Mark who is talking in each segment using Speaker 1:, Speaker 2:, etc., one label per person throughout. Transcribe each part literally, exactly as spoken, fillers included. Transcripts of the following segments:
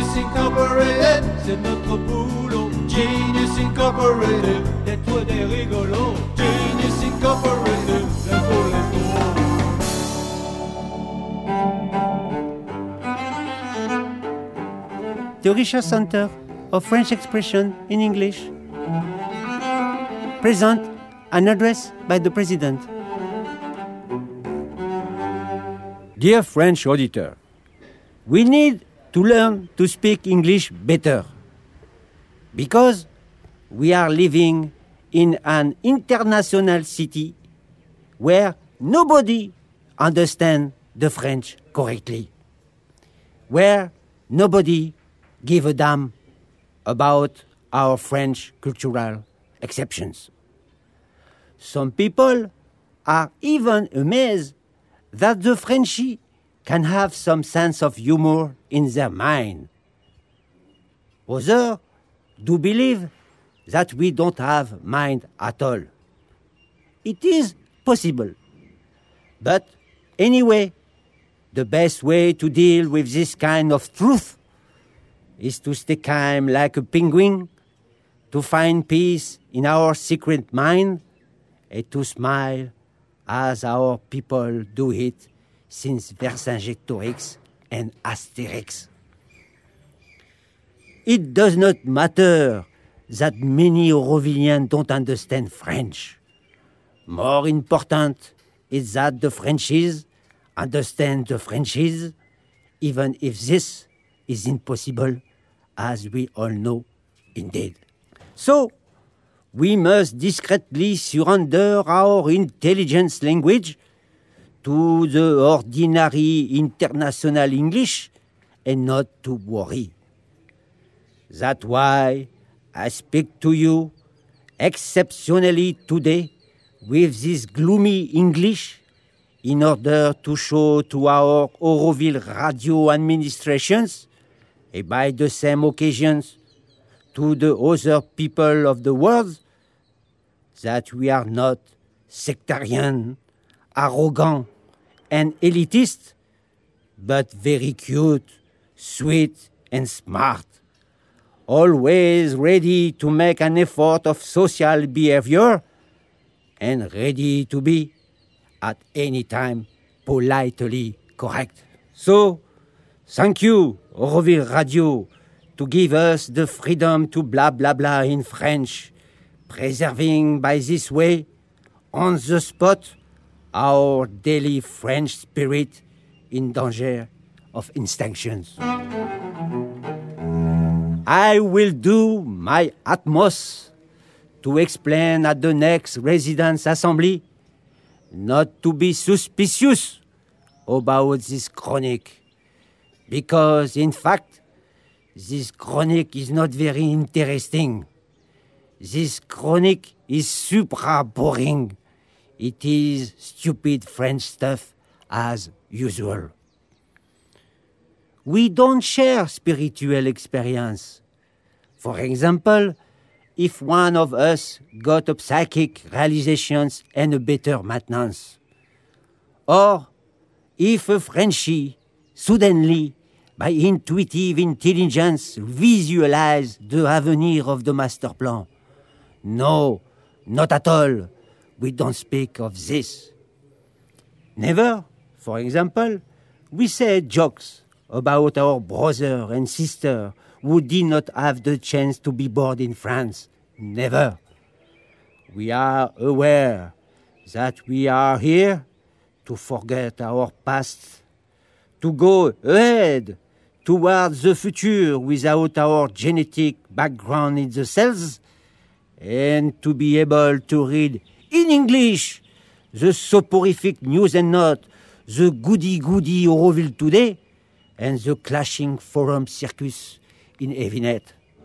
Speaker 1: Genius Incorporated, c'est notre boulot. Genius Incorporated, d'être des rigolos. Genius Incorporated, let's go, let's go.
Speaker 2: The Research Center of French Expression in English present an address by the President. Dear French auditor, we need to learn to speak English better because we are living in an international city where nobody understands the French correctly, where nobody give a damn about our French cultural exceptions. Some people are even amazed that the Frenchie can have some sense of humor in their mind. Others do believe that we don't have mind at all. It is possible. But anyway, the best way to deal with this kind of truth is to stay calm like a penguin, to find peace in our secret mind, and to smile as our people do it since Vercingétorix and Asterix. It does not matter that many Aurovillians don't understand French. More important is that the Frenchies understand the Frenchies, even if this is impossible, as we all know, indeed. So, we must discreetly surrender our intelligence language to the ordinary international English and not to worry. That's why I speak to you exceptionally today with this gloomy English in order to show to our Auroville radio administrations, and by the same occasions to the other people of the world, that we are not sectarian, arrogant, and elitist, but very cute, sweet, and smart, always ready to make an effort of social behavior, and ready to be, at any time, politely correct. So, thank you, Auroville Radio, to give us the freedom to blah blah blah in French, preserving by this way, on the spot, our daily French spirit in danger of extinctions. I will do my utmost to explain at the next Residents' Assembly not to be suspicious about this chronic, because, in fact, this chronic is not very interesting. This chronic is super boring. It is stupid French stuff as usual. We don't share spiritual experience. For example, if one of us got a psychic realizations and a better maintenance. Or if a Frenchie suddenly, by intuitive intelligence, visualize the avenir of the master plan. No, not at all. We don't speak of this. Never, for example, we say jokes about our brother and sister who did not have the chance to be born in France. Never. We are aware that we are here to forget our past, to go ahead towards the future without our genetic background in the cells, and to be able to read in English the soporific news and note, the goody-goody Auroville Today, and the clashing forum circus in Evinet.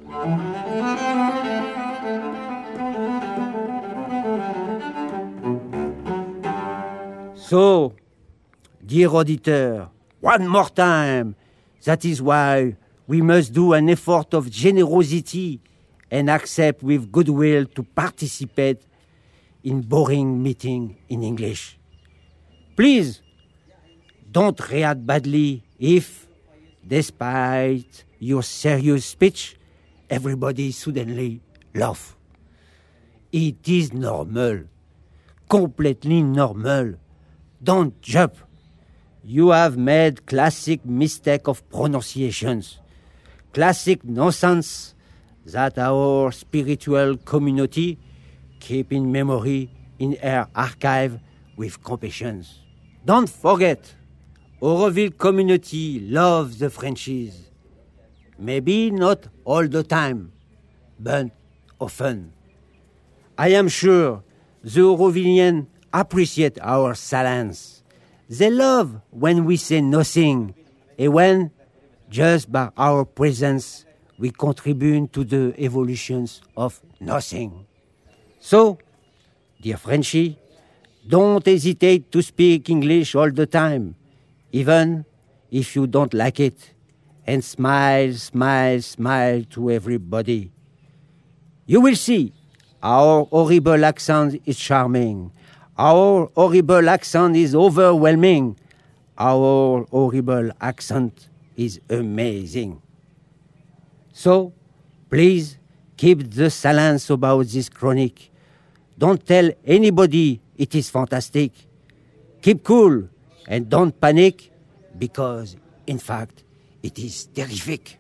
Speaker 2: So, dear auditor, one more time, that is why we must do an effort of generosity and accept with goodwill to participate in boring meeting in English. Please, don't react badly if, Despite your serious speech, everybody suddenly laugh. It is normal, completely normal. Don't jump. You have made classic mistake of pronunciations, classic nonsense that our spiritual community keep in memory in her archive with compassion. Don't forget, Auroville community loves the Frenchies. Maybe not all the time, but often. I am sure the Aurovillians appreciate our silence. They love when we say nothing, and when, just by our presence, we contribute to the evolutions of nothing. So, dear Frenchie, don't hesitate to speak English all the time, even if you don't like it, and smile, smile, smile to everybody. You will see, our horrible accent is charming. Our horrible accent is overwhelming. Our horrible accent is amazing. So, please keep the silence about this chronic. Don't tell anybody it is fantastic. Keep cool and don't panic, because, in fact, it is terrific.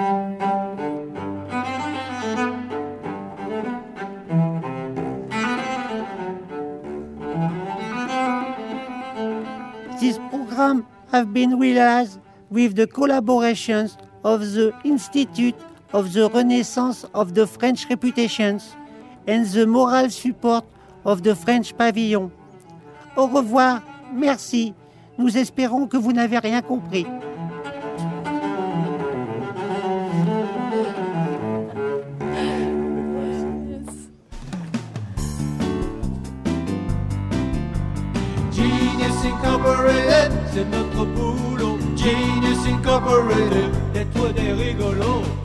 Speaker 2: This program has been realized with the collaborations of the Institute of the Renaissance of the French Reputations and the moral support of the French Pavilion. Au revoir, merci. Nous espérons que vous n'avez rien compris.
Speaker 1: Genius Incorporated, c'est notre boulot. Genius Incorporated, des toi des rigolos.